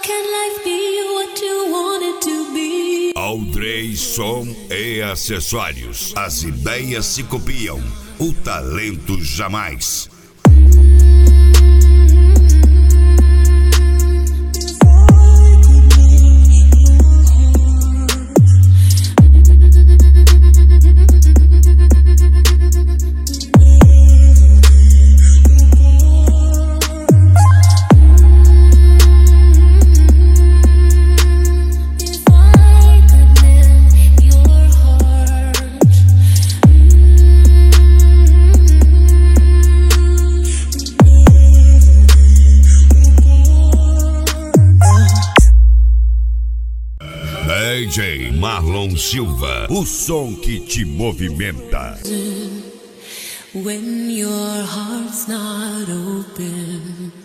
can life be what you want it to be? Aldrey Som e Acessórios. As ideias se copiam, o talento jamais. DJ Marlon Silva, o som que te movimenta. When your heart's not open.